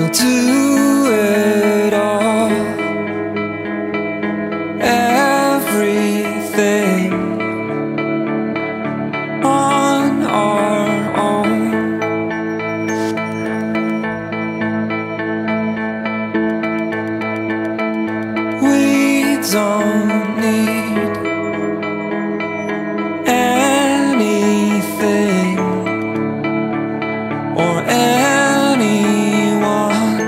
I'll do it all, everything on our own. We don't need anything or anyone.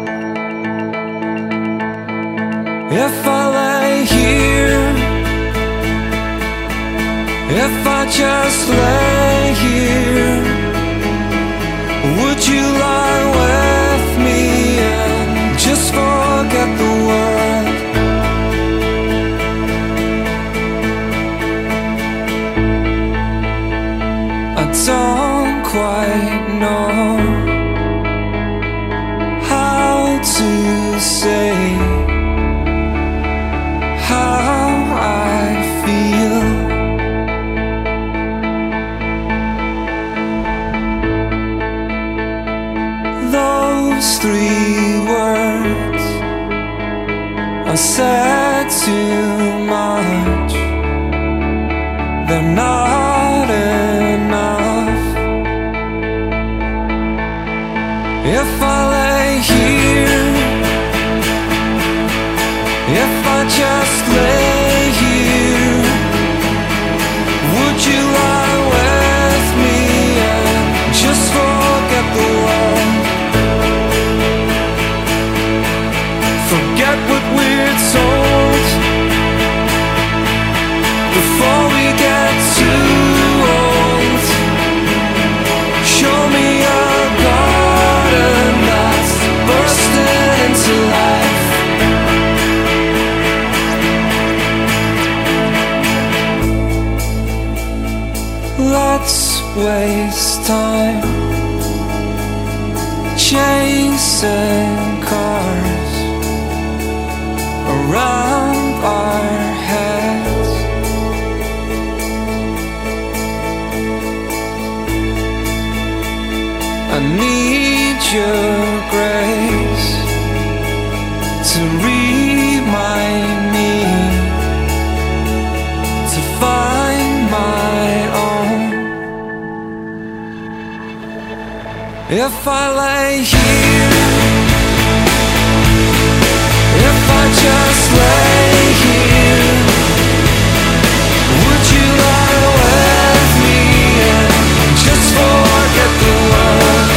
If I lay here, if I just lay here, would you lie with me and just forget the world? I don't quite know how to say how I feel. Those 3 words I said too much. They're not enough. If I lay here, if I just lay here, would you lie with me and just forget the world? Forget what we're told before we get too old. Show me a garden that's bursting into life. Let's waste time chasing cars around our heads. I need your grace to remind me to find my own. If I lay here, if I just lay here, would you lie with me and just forget the world?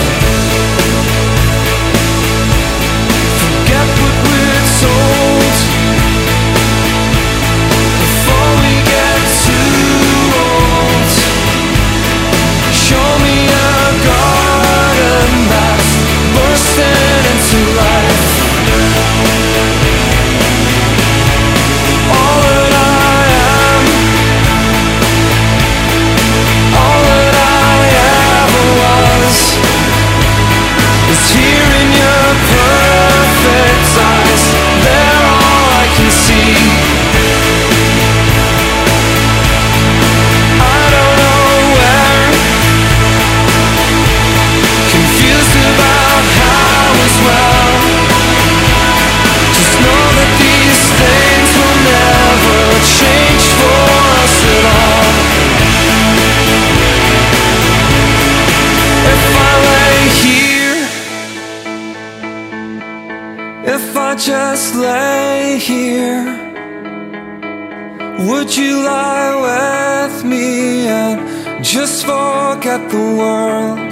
Forget what we're told before we get too old. Show me a garden that's bursting into life. All that I am, all that I ever was, is here in your perfect eyes. They're all I can see. I don't know where, confused about how as well. Just know that these things will never change for us at all. If I lay here, if I just lay here, would you lie with me and just forget the world?